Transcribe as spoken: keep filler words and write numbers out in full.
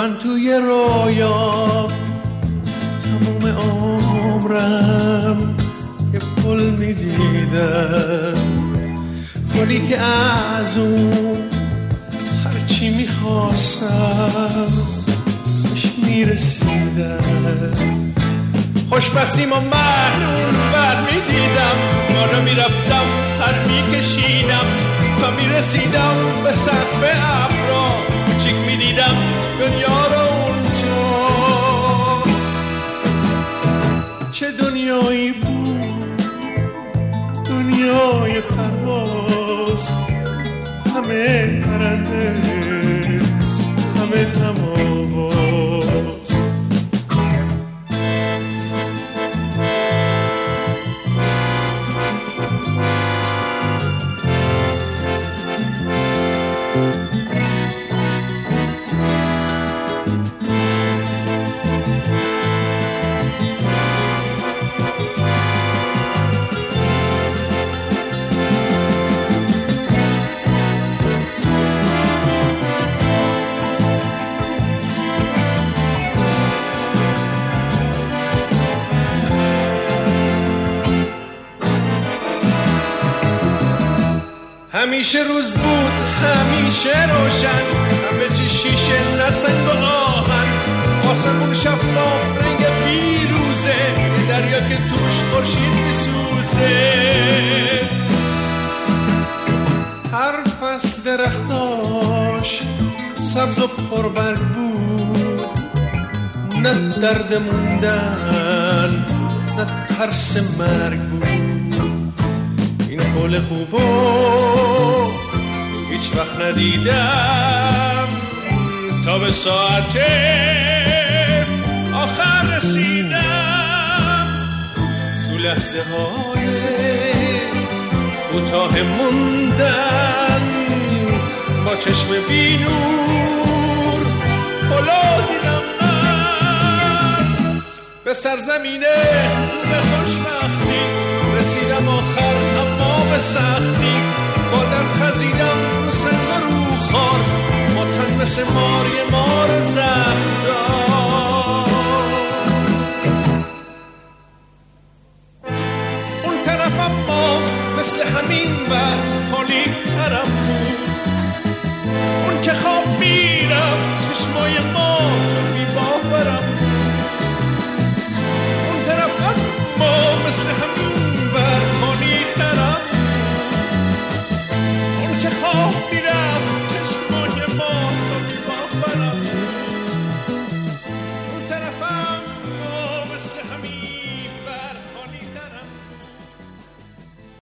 من توی رویا تموم عمرم یه پل میدیدم، پلی که از اون هرچی میخواستم بهش میرسیدم. خوشبختی ما معلوم بر میدیدم، بالا میرفتم پر میکشیدم و میرسیدم به سقف ابرا، کوچیک میدیدم دنیا رو اونجا. چه دنیایی بود، دنیای پرواز، همه پرنده همه هماواز. همیشه روز بود، همیشه روشن، همه چی شیشه نه سنگ و آهن، آسمون شفاف رنگ فیروزه، دریا که توش خورشید میسوزه. هر فصل درختاش سبز و پربرگ بود، نه درد موندن نه ترس مرگ بود. این پل خوبو هیچ وقت ندیدم تا به ساعت آخر رسیدم. تو لحظه های کوتاه موندن با چشم بی نور پلو دیدم من. به سرزمین خوب خوشبختی رسیدم آخر، اما به سختی با درد خزیدم رو سنگ و رو خار، با تن مثل مار یه مار زخم دار.